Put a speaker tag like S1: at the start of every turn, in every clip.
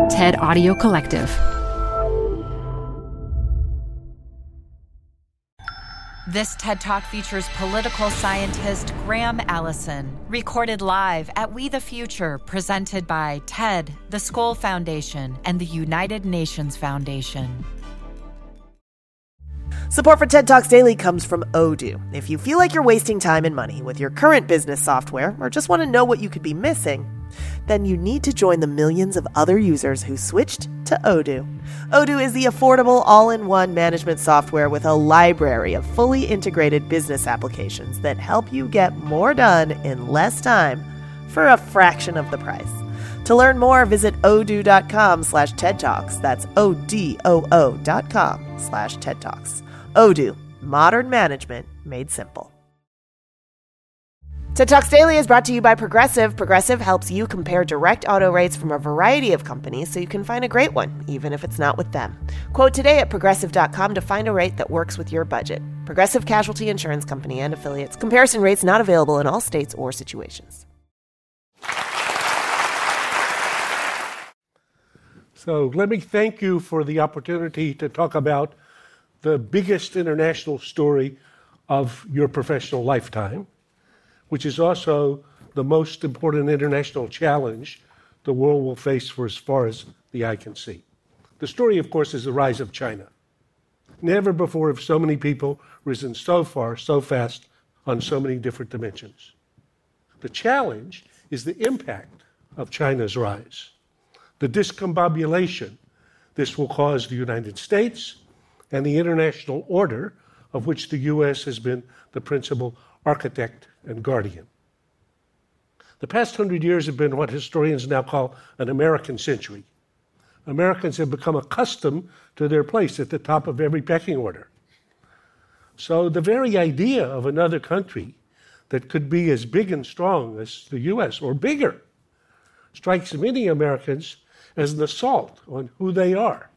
S1: TED Audio Collective.
S2: This TED Talk features political scientist Graham Allison, recorded live at We the Future, presented by TED, the Skoll Foundation, and the United Nations Foundation.
S3: Support for TED Talks Daily comes from Odoo. If you feel like you're wasting time and money with your current business software, or just want to know what you could be missing, then you need to join the millions of other users who switched to Odoo. Odoo is the affordable all-in-one management software with a library of fully integrated business applications that help you get more done in less time for a fraction of the price. To learn more, visit odoo.com/TED Talks. That's ODOO.com/TED Talks. Odoo, modern management made simple. TED Talks Daily is brought to you by Progressive. Progressive helps you compare direct auto rates from a variety of companies so you can find a great one, even if it's not with them. Quote today at Progressive.com to find a rate that works with your budget. Progressive Casualty Insurance Company and Affiliates. Comparison rates not available in all states or situations.
S4: So let me thank you for the opportunity to talk about the biggest international story of your professional lifetime, which is also the most important international challenge the world will face for as far as the eye can see. The story, of course, is the rise of China. Never before have so many people risen so far, so fast, on so many different dimensions. The challenge is the impact of China's rise, the discombobulation this will cause the United States and the international order of which the U.S. has been the principal architect and guardian. The past 100 years have been what historians now call an American century. Americans have become accustomed to their place at the top of every pecking order. So the very idea of another country that could be as big and strong as the U.S. or bigger strikes many Americans as an assault on who they are.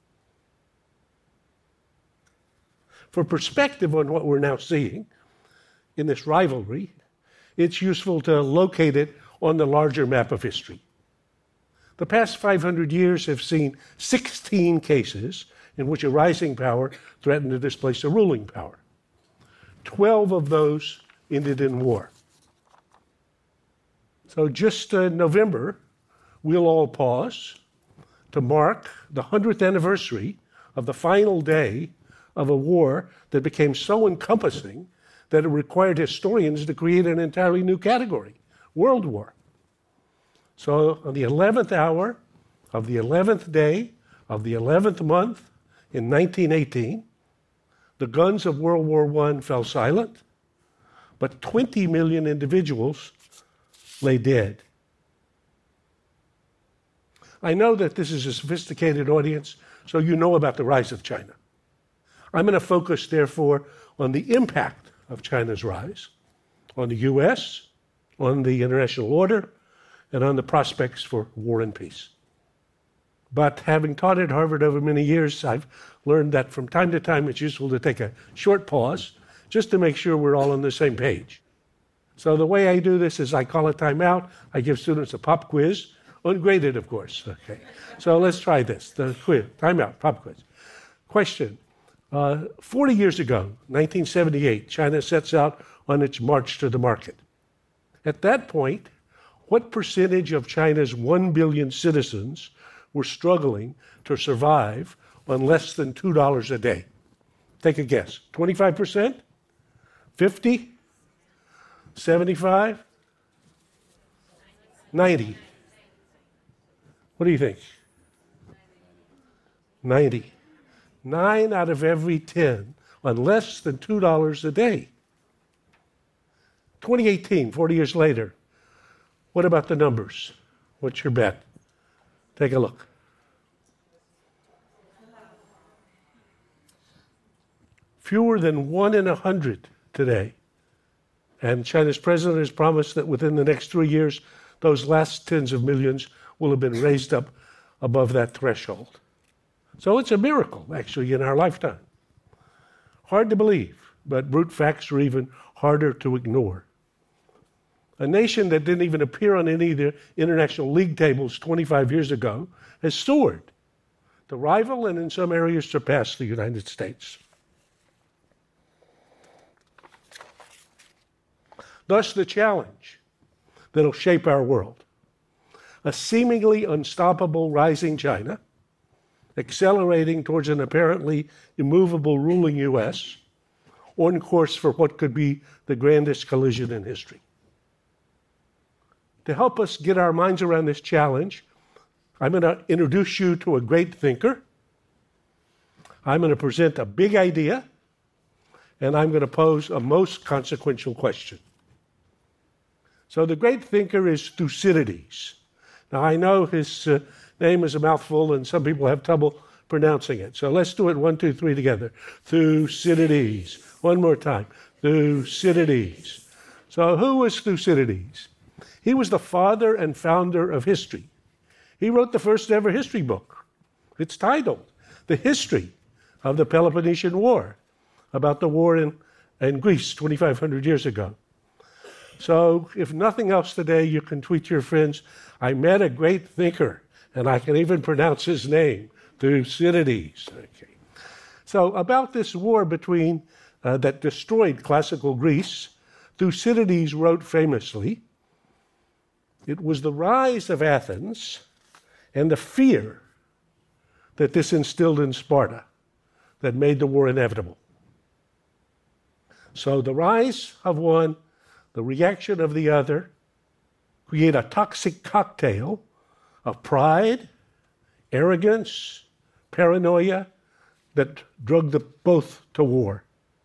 S4: For perspective on what we're now seeing in this rivalry, it's useful to locate it on the larger map of history. The past 500 years have seen 16 cases in which a rising power threatened to displace a ruling power. 12 of those ended in war. So just in November, we'll all pause to mark the 100th anniversary of the final day of a war that became so encompassing that it required historians to create an entirely new category, World War. So on the 11th hour of the 11th day of the 11th month in 1918, the guns of World War I fell silent, but 20 million individuals lay dead. I know that this is a sophisticated audience, so you know about the rise of China. I'm going to focus, therefore, on the impact of China's rise, on the U.S., on the international order, and on the prospects for war and peace. But having taught at Harvard over many years, I've learned that from time to time it's useful to take a short pause just to make sure we're all on the same page. So the way I do this is I call a timeout, I give students a pop quiz, ungraded, of course. Okay. So let's try this, the quiz, timeout, pop quiz. Question. 40 years ago, 1978, China sets out on its march to the market. At that point, what percentage of China's 1 billion citizens were struggling to survive on less than $2 a day? Take a guess. 25%? 50? 75? 90? What do you think? 90. 9 out of every 10 on less than $2 a day. 2018, 40 years later, what about the numbers? What's your bet? Take a look. Fewer than 1 in 100 today. And China's president has promised that within the next 3 years, those last tens of millions will have been raised up above that threshold. So it's a miracle, actually, in our lifetime. Hard to believe, but brute facts are even harder to ignore. A nation that didn't even appear on any of the international league tables 25 years ago has soared to rival and in some areas surpass the United States. Thus, the challenge that'll shape our world: a seemingly unstoppable rising China, accelerating towards an apparently immovable ruling U.S., on course for what could be the grandest collision in history. To help us get our minds around this challenge, I'm going to introduce you to a great thinker. I'm going to present a big idea, and I'm going to pose a most consequential question. So the great thinker is Thucydides. Now, I know his name is a mouthful, and some people have trouble pronouncing it. So let's do it 1, 2, 3 together. Thucydides. One more time. Thucydides. So who was Thucydides? He was the father and founder of history. He wrote the first ever history book. It's titled The History of the Peloponnesian War, about the war in Greece 2,500 years ago. So if nothing else today, you can tweet to your friends, I met a great thinker, and I can even pronounce his name, Thucydides. Okay. So about this war that destroyed classical Greece, Thucydides wrote famously, it was the rise of Athens and the fear that this instilled in Sparta that made the war inevitable. So the rise of one, the reaction of the other, create a toxic cocktail of pride, arrogance, paranoia that drug both to war.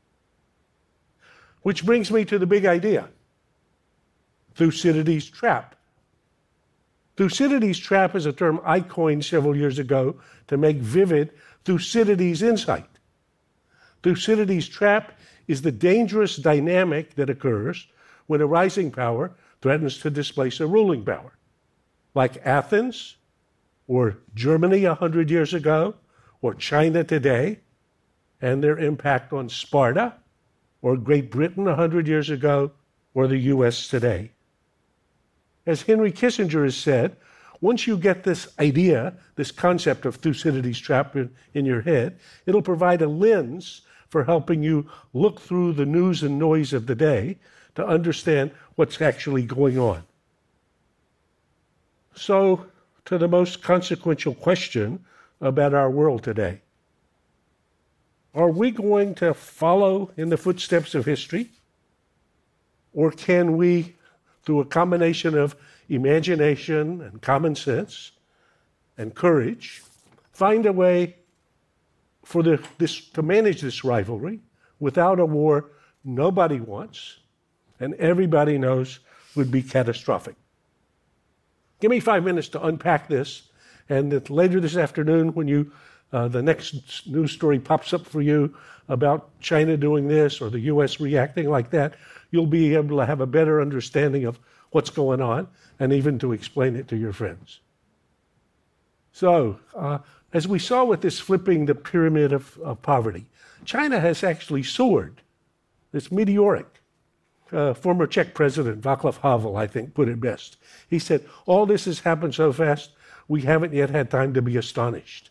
S4: Which brings me to the big idea, Thucydides' trap. Thucydides' trap is a term I coined several years ago to make vivid Thucydides' insight. Thucydides' trap is the dangerous dynamic that occurs when a rising power threatens to displace a ruling power, like Athens, or Germany 100 years ago, or China today, and their impact on Sparta, or Great Britain 100 years ago, or the U.S. today. As Henry Kissinger has said, once you get this idea, this concept of Thucydides' trap in your head, it'll provide a lens for helping you look through the news and noise of the day to understand what's actually going on. So, to the most consequential question about our world today. Are we going to follow in the footsteps of history? Or can we, through a combination of imagination and common sense and courage, find a way to manage this rivalry without a war nobody wants and everybody knows would be catastrophic? Give me 5 minutes to unpack this, and later this afternoon when the next news story pops up for you about China doing this or the U.S. reacting like that, you'll be able to have a better understanding of what's going on and even to explain it to your friends. So, as we saw with this flipping the pyramid of poverty, China has actually soared. It's meteoric. Former Czech President Václav Havel, I think, put it best. He said, all this has happened so fast, we haven't yet had time to be astonished.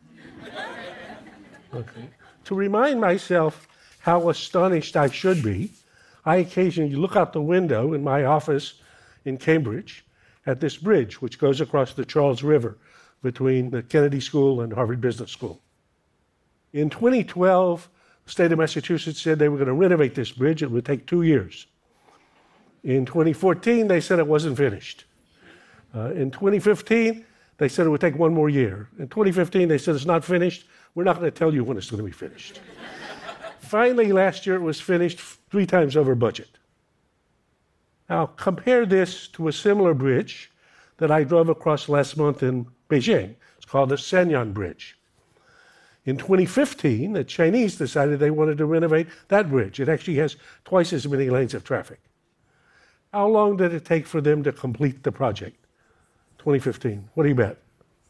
S4: Okay. To remind myself how astonished I should be, I occasionally look out the window in my office in Cambridge at this bridge which goes across the Charles River between the Kennedy School and Harvard Business School. In 2012, the state of Massachusetts said they were going to renovate this bridge. It would take 2 years. In 2014, they said it wasn't finished. In 2015, they said it would take 1 more year. In 2015, they said it's not finished. We're not going to tell you when it's going to be finished. Finally, last year, it was finished 3 times over budget. Now, compare this to a similar bridge that I drove across last month in Beijing. It's called the Shenyang Bridge. In 2015, the Chinese decided they wanted to renovate that bridge. It actually has twice as many lanes of traffic. How long did it take for them to complete the project? 2015. What do you bet?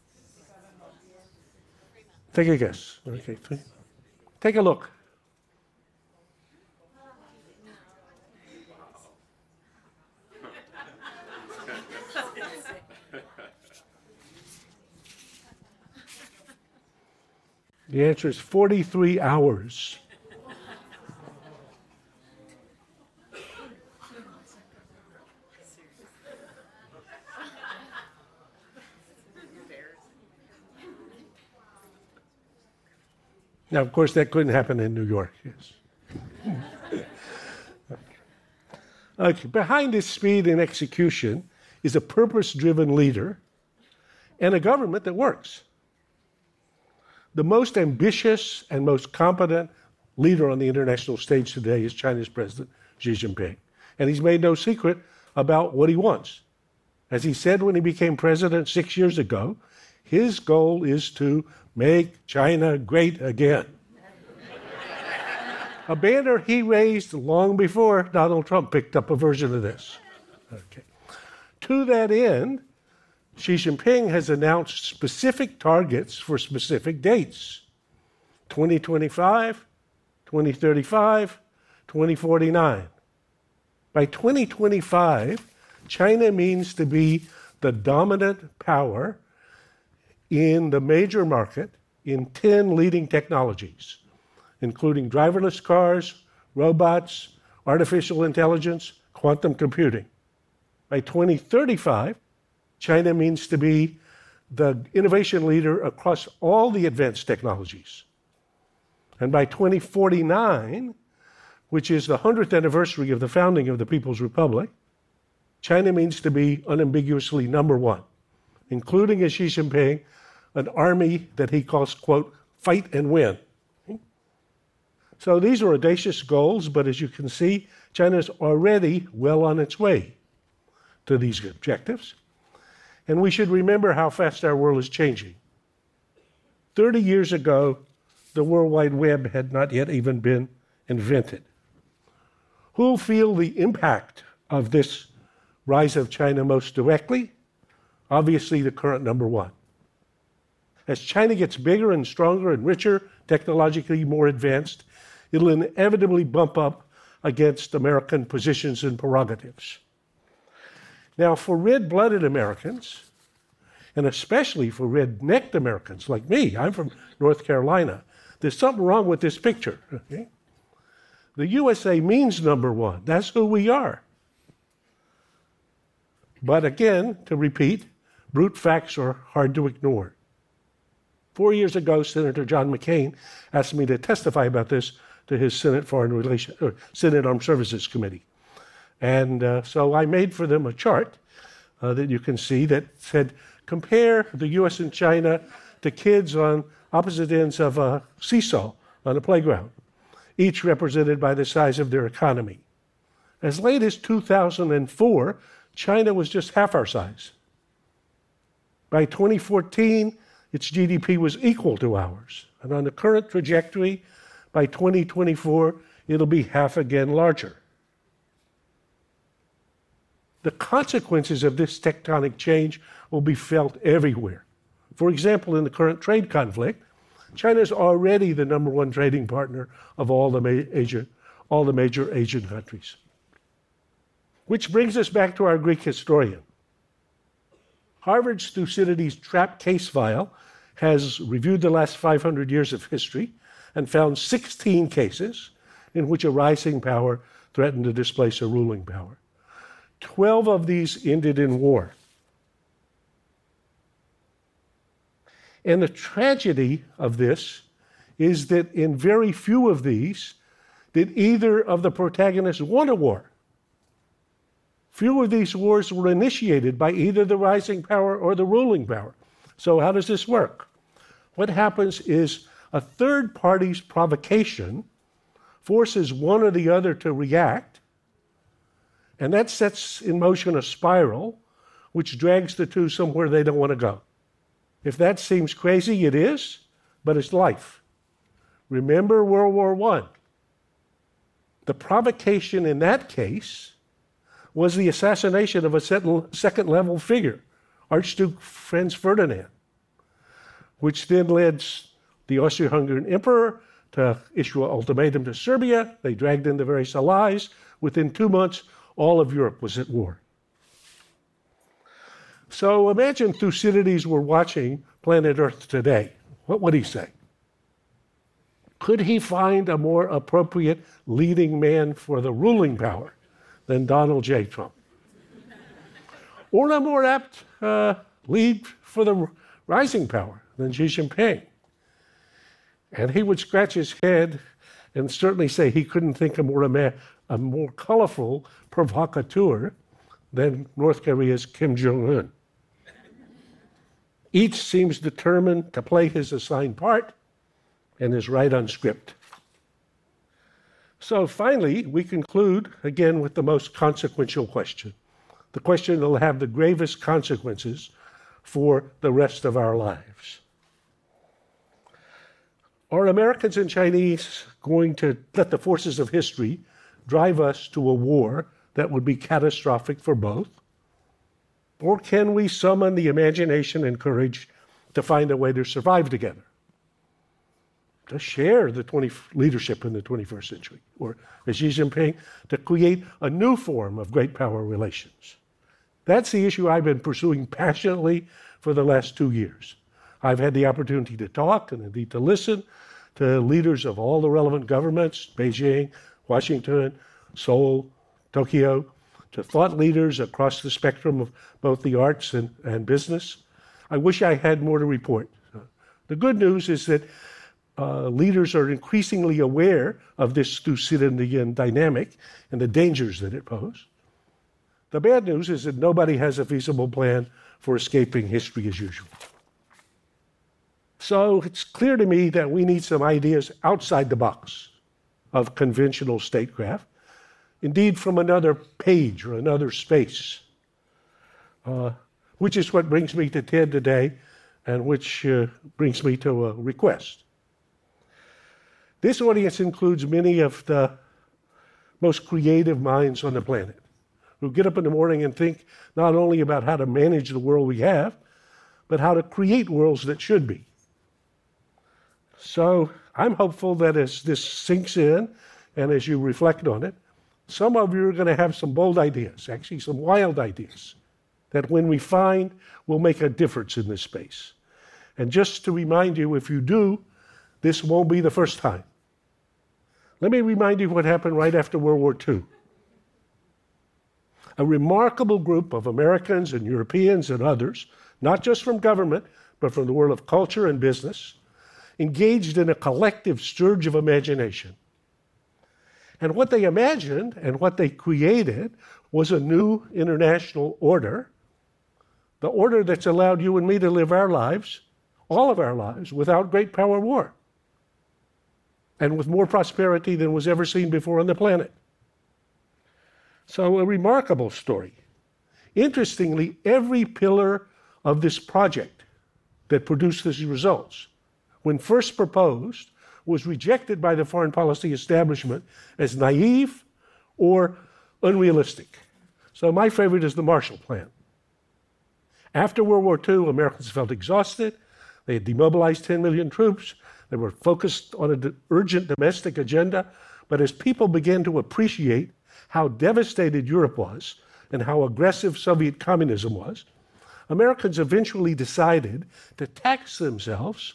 S4: Take a guess. Okay. Take a look. The answer is 43 hours. Now, of course, that couldn't happen in New York, yes. Okay. Behind this speed and execution is a purpose-driven leader and a government that works. The most ambitious and most competent leader on the international stage today is China's President Xi Jinping. And he's made no secret about what he wants. As he said when he became president 6 years ago, his goal is to make China great again. A banner he raised long before Donald Trump picked up a version of this. Okay. To that end, Xi Jinping has announced specific targets for specific dates: 2025, 2035, 2049. By 2025, China means to be the dominant power in the major market in 10 leading technologies, including driverless cars, robots, artificial intelligence, quantum computing. By 2035, China means to be the innovation leader across all the advanced technologies. And by 2049, which is the 100th anniversary of the founding of the People's Republic, China means to be unambiguously number one, including, as Xi Jinping, an army that he calls, quote, fight and win. So these are audacious goals, but as you can see, China is already well on its way to these objectives. And we should remember how fast our world is changing. 30 years ago, the World Wide Web had not yet even been invented. Who'll feel the impact of this rise of China most directly? Obviously, the current number one. As China gets bigger and stronger and richer, technologically more advanced, it'll inevitably bump up against American positions and prerogatives. Now, for red-blooded Americans, and especially for red-necked Americans like me, I'm from North Carolina, there's something wrong with this picture. Okay? The USA means number one. That's who we are. But again, to repeat, brute facts are hard to ignore. 4 years ago, Senator John McCain asked me to testify about this to his Senate Senate Armed Services Committee. And so I made for them a chart that you can see that said, compare the U.S. and China to kids on opposite ends of a seesaw on a playground, each represented by the size of their economy. As late as 2004, China was just half our size. By 2014, its GDP was equal to ours. And on the current trajectory, by 2024, it'll be half again larger. The consequences of this tectonic change will be felt everywhere. For example, in the current trade conflict, China is already the number one trading partner of all the major Asian countries. Which brings us back to our Greek historian. Harvard's Thucydides trap case file has reviewed the last 500 years of history and found 16 cases in which a rising power threatened to displace a ruling power. 12 of these ended in war. And the tragedy of this is that in very few of these did either of the protagonists want a war. Few of these wars were initiated by either the rising power or the ruling power. So how does this work? What happens is a third party's provocation forces one or the other to react, and that sets in motion a spiral which drags the two somewhere they don't want to go. If that seems crazy, it is, but it's life. Remember World War I. The provocation in that case was the assassination of a second-level figure, Archduke Franz Ferdinand, which then led the Austro-Hungarian emperor to issue an ultimatum to Serbia. They dragged in the various allies. Within 2 months, all of Europe was at war. So imagine Thucydides were watching Planet Earth today. What would he say? Could he find a more appropriate leading man for the ruling power than Donald J. Trump? Or a more apt lead for the rising power than Xi Jinping? And he would scratch his head and certainly say he couldn't think of a more colorful provocateur than North Korea's Kim Jong-un. Each seems determined to play his assigned part and is right on script. So finally, we conclude again with the most consequential question, the question that will have the gravest consequences for the rest of our lives. Are Americans and Chinese going to let the forces of history drive us to a war that would be catastrophic for both? Or can we summon the imagination and courage to find a way to survive together, to share the leadership in the 21st century, or, as Xi Jinping, to create a new form of great power relations? That's the issue I've been pursuing passionately for the last 2 years. I've had the opportunity to talk and indeed to listen to leaders of all the relevant governments, Beijing, Washington, Seoul, Tokyo, to thought leaders across the spectrum of both the arts and business. I wish I had more to report. The good news is that leaders are increasingly aware of this Thucydidean dynamic and the dangers that it poses. The bad news is that nobody has a feasible plan for escaping history as usual. So it's clear to me that we need some ideas outside the box of conventional statecraft, indeed from another page or another space, which is what brings me to TED today and which brings me to a request. This audience includes many of the most creative minds on the planet who get up in the morning and think not only about how to manage the world we have, but how to create worlds that should be. So I'm hopeful that as this sinks in and as you reflect on it, some of you are going to have some bold ideas, actually some wild ideas, that when we find will make a difference in this space. And just to remind you, if you do, this won't be the first time. Let me remind you what happened right after World War II. A remarkable group of Americans and Europeans and others, not just from government, but from the world of culture and business, engaged in a collective surge of imagination. And what they imagined and what they created was a new international order, the order that's allowed you and me to live our lives, all of our lives, without great power war, and with more prosperity than was ever seen before on the planet. So a remarkable story. Interestingly, every pillar of this project that produced these results, when first proposed, was rejected by the foreign policy establishment as naive or unrealistic. So my favorite is the Marshall Plan. After World War II, Americans felt exhausted. They had demobilized 10 million troops. They were focused on an urgent domestic agenda. But as people began to appreciate how devastated Europe was and how aggressive Soviet communism was, Americans eventually decided to tax themselves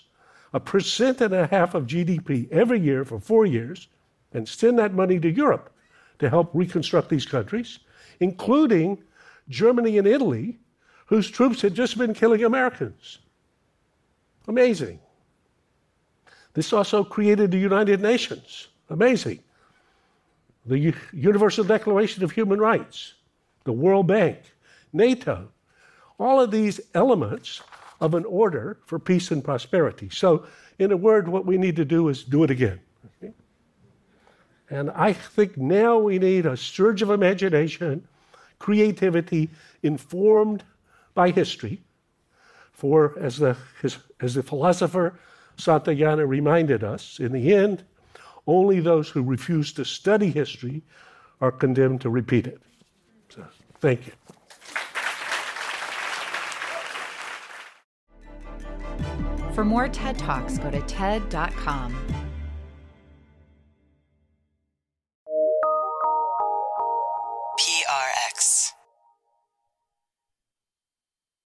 S4: 1.5% of GDP every year for 4 years and send that money to Europe to help reconstruct these countries, including Germany and Italy, whose troops had just been killing Americans. Amazing. This also created the United Nations. Amazing. The Universal Declaration of Human Rights, the World Bank, NATO, all of these elements of an order for peace and prosperity. So, in a word, what we need to do is do it again. Okay? And I think now we need a surge of imagination, creativity, informed by history. For, as the philosopher Santayana reminded us, in the end, only those who refuse to study history are condemned to repeat it. So, thank you.
S2: For more TED Talks, go to TED.com.